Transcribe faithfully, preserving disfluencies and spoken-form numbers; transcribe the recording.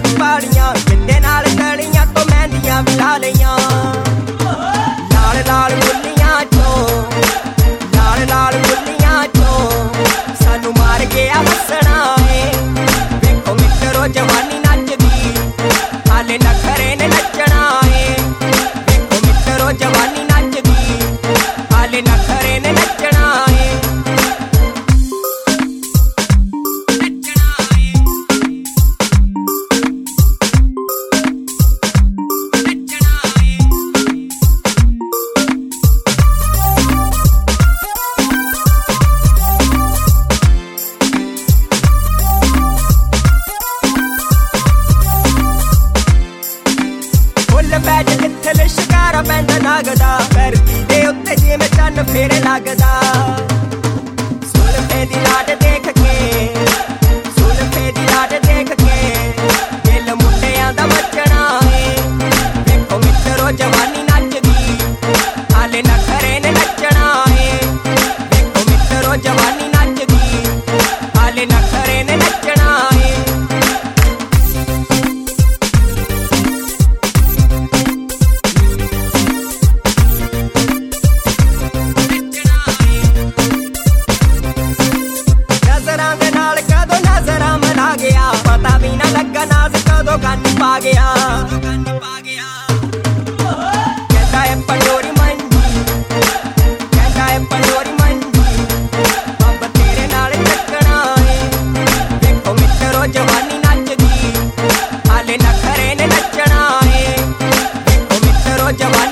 ਪਾਲੀਆਂ ਚਿੱਟੇ ਨਾਲ ਗਲੀਆਂ ਤੋਂ ਮਹਿੰਦੀਆਂ ਵੀ ਲਾ ਲਈਆਂ ਲਾਲ ਲਾਲ ਮੁੱਲੀਆਂ ਚੋਂ ਲਾਲ ਲਾਲ ਮੁੱਲੀਆਂ ਚੋਂ ਸਾਨੂੰ ਮਾਰ ਗਿਆ ਹੱਸਣਾ ਏ ਵੇਖੋ ਮਿੱਤਰੋ ਜਵਾਨੀ ਨੱਚਦੀ ਹਾਲੇ ਨਖਰੇ ਨੇ ਨੱਚਣਾ ਏ ਵੇਖੋ ਮਿੱਤਰੋ ਜਵਾਨੀ ਨੱਚਦੀ ਹਾਲੇ ਨਖਰੇ ਨੇ ਨੱਚਣਾ ਏ बैठ जिथे लिशकारा पैंदा लगदा धरती दे उत्ते जिवें चन्न फेरे लगदा सुल्फे दी लाट देख के सुल्फे दी लाट देख के दिल मुंडियां दा मचना ए देखो मित्रो जवानी नचदी हाले नखरे ने नचना ए देखो मित्रो जवानी नचदी हाले नखरे ने नचना ए पता भी ना लगा नाज कदों गन पा गया कहता है पंडोरी मंजी कहता है पंडोरी मंजी अब तेरे नाल चकना है देखो मित्रो जवानी नचदी हाले नखरे ने नचना है देखो मित्रो जवानी